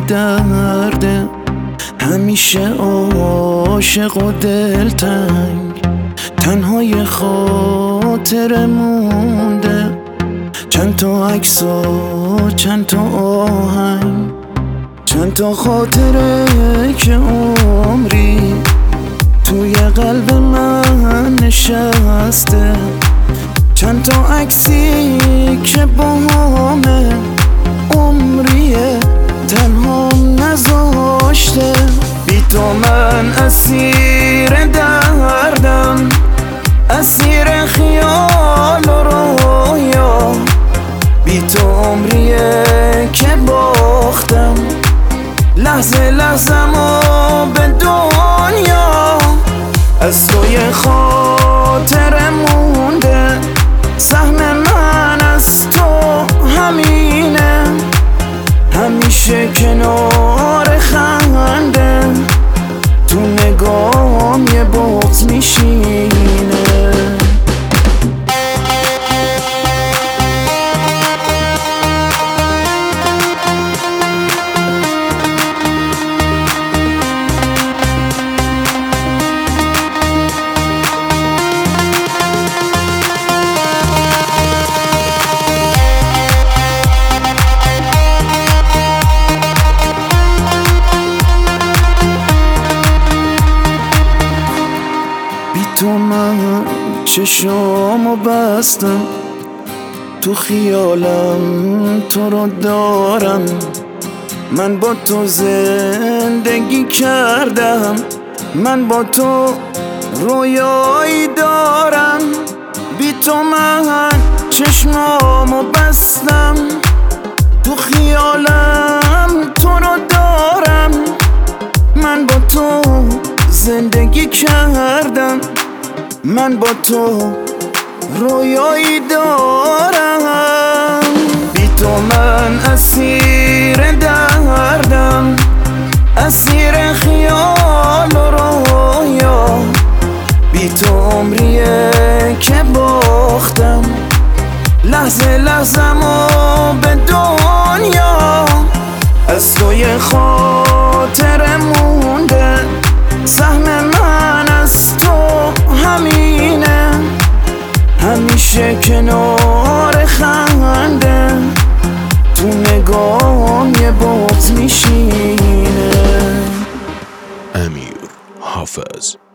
درده، همیشه عاشق و دلتنگ، تنهای خاطر مونده. چند تا عکس و چند تا آهنگ، چند تا خاطره که عمری توی قلب من نشسته، چند تا عکسی که با همه عمریه تنهام نذاشته. بی تو من اسیر دردم، اسیر خیال و رویا، بی تو عمریه که باختم لحظه لحظم و به دنیا. از توی خاطر مونده، سهم من از تو همینه، همیشه کنار خنده، تو نگاهم یه بغض میشینه. تو من چشامو بستم، تو خیالم تو رو دارم، من با تو زندگی کردم، من با تو رویایی دارم. بی تو من چشمامو بستم، تو خیالم تو رو دارم، من با تو زندگی کردم، من با تو رویایی دارم. بی تو من اسیر دردم، اسیر خیال و رویا، بی تو عمریه که باختم لحظه لحظم و به دنیا. از توی خاطر مونده، سهم من از تو همینه، همیشه کنار خنده، تو نگاهم یه بغض میشینه. امیر حافظ